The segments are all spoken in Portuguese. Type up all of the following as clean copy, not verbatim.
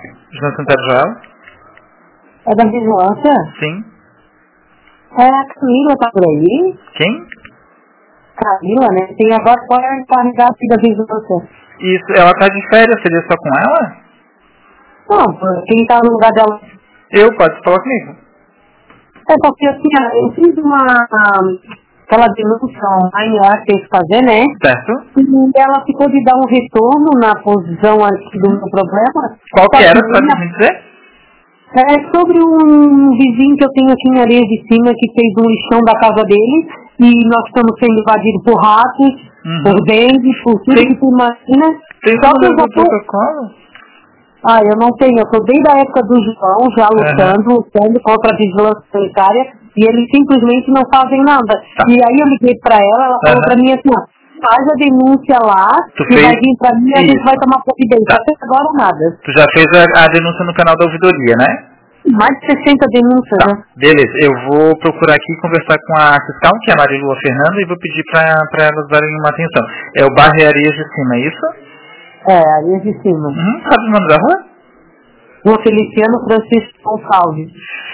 Vigilância Sanitária Geral? É da vigilância? Sim. É a Camila, tá por aí? Quem? Camila, né? Tem agora qual é a encarregada da vigilância. Isso, ela tá de férias, seria só com ela? Não, quem tá no lugar dela. Eu, pode falar comigo. É porque assim, eu fiz aquela denúncia online lá que tem que fazer, né? Certo. E ela ficou de dar um retorno na posição aqui do meu problema. Qual que era, Só pode me dizer? É sobre um vizinho que eu tenho aqui em Areia de Cima que fez um lixão da casa dele e nós estamos sendo invadidos por ratos, por dengue, por tudo que tu imagina. Tem Só como que eu ler já o tô... protocolo? Eu não tenho. Eu tô desde a época do João já lutando contra a vigilância sanitária e eles simplesmente não fazem nada. Tá. E aí eu liguei pra ela falou pra mim assim, ó, faz a denúncia lá, que vai vir pra mim e a gente vai tomar providência. Até agora nada. Tu já fez a denúncia no canal da ouvidoria, né? Mais de 60 denúncias, Tá. né? Beleza, eu vou procurar aqui conversar com a fiscal, que é a Marilua Fernanda, e vou pedir pra elas darem uma atenção. É o bairro Areias de Cima, é isso? Areia de Cima. Sabe o nome da rua? O Feliciano Francisco Gonçalves.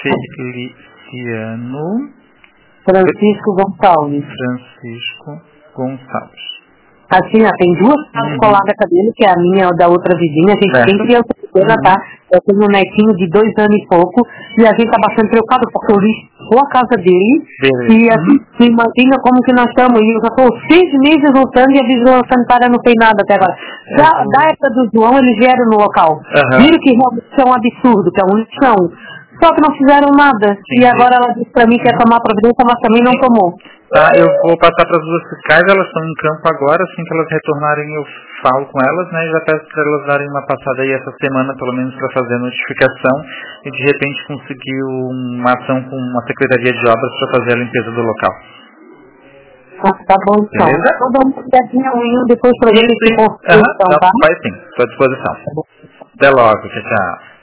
Feliciano Gonçalves. Francisco Gonçalves. Assim, tem duas casas coladas com a dele, que é a minha e da outra vizinha. A gente tem criança pequena, tá? Eu tenho um netinho de 2 anos e pouco, e a gente tá bastante preocupado, porque eu lixou a casa dele, e assim, tu imagina como que nós estamos, e eu já tô 6 meses lutando e a vigilância sanitária não fez nada até agora. Já da época do João, eles vieram no local. Viram que realmente é um absurdo, que é um lixão. Só que não fizeram nada. E agora ela disse pra mim que ia tomar providência, mas também não tomou. Tá, eu vou passar para as duas fiscais, elas estão em campo agora, assim que elas retornarem eu falo com elas, né, e já peço para elas darem uma passada aí essa semana, pelo menos para fazer a notificação e de repente conseguir uma ação com uma secretaria de obras para fazer a limpeza do local. Tá bom, então. Beleza? Vou dar uma olhadinha amanhã depois pra ver se consegue, tá? Vai sim, estou à disposição. Até logo, tchau.